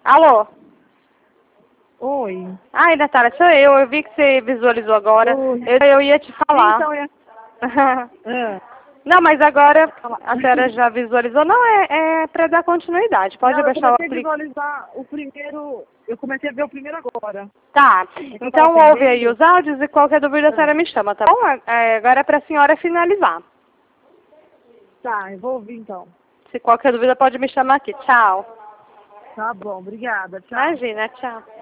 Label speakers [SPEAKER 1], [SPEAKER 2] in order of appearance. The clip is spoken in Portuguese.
[SPEAKER 1] Alô?
[SPEAKER 2] Oi.
[SPEAKER 1] Ai, Natália, sou eu. Eu vi que você visualizou agora.
[SPEAKER 2] Oi.
[SPEAKER 1] Eu ia te falar.
[SPEAKER 2] Então, é...
[SPEAKER 1] Não, mas agora a senhora já visualizou. Não, é para dar continuidade. Pode
[SPEAKER 2] Não, eu
[SPEAKER 1] abaixar o
[SPEAKER 2] comecei a visualizar o primeiro... Eu comecei a ver o primeiro agora.
[SPEAKER 1] Tá. Então ouve aí os áudios e qualquer dúvida a
[SPEAKER 2] Ah.
[SPEAKER 1] senhora me chama, tá bom? Agora é pra senhora finalizar.
[SPEAKER 2] Tá, eu vou ouvir então.
[SPEAKER 1] Se qualquer dúvida pode me chamar aqui. Tchau.
[SPEAKER 2] Tá bom, obrigada. Tchau.
[SPEAKER 1] Imagina, tchau.